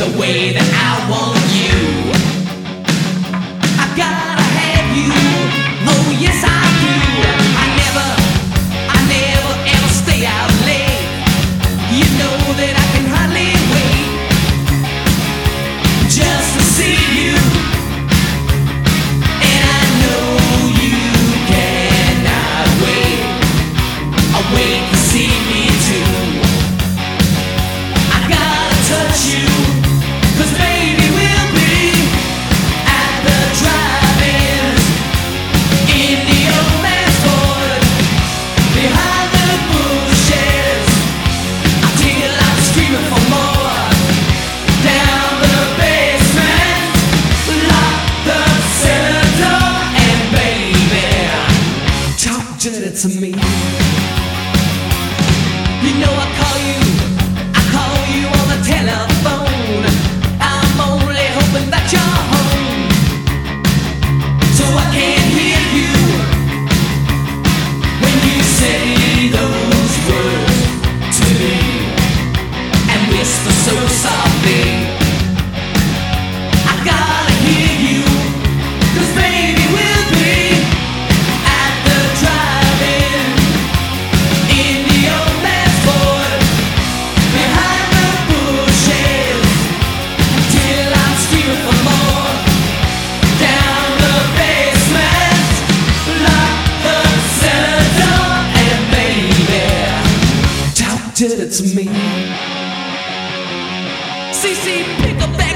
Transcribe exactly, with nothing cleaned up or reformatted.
the way that I want you. I gotta have you, oh yes I do. I never, I never ever stay out late. You know that I can hardly wait just to see you. And I know you cannot wait, I wait to see me too. I gotta touch you, 'cause baby we'll be at the drive-ins in the old man's Ford, behind the bushes, until I'm screaming for more. Down the basement, lock the cellar door, and baby, talk dirty to me. You know I call you, I call you on the telephone. I'm only hoping that you're home, so I can hear you when you say those words to me, and whisper so softly. I gotta hear you, 'cause baby we'll be at the drive-in in the old man's Ford, behind the bushes, till I'm screaming for more. Down the basement, lock the cellar door, and baby, talk dirty to me. C C, pick up that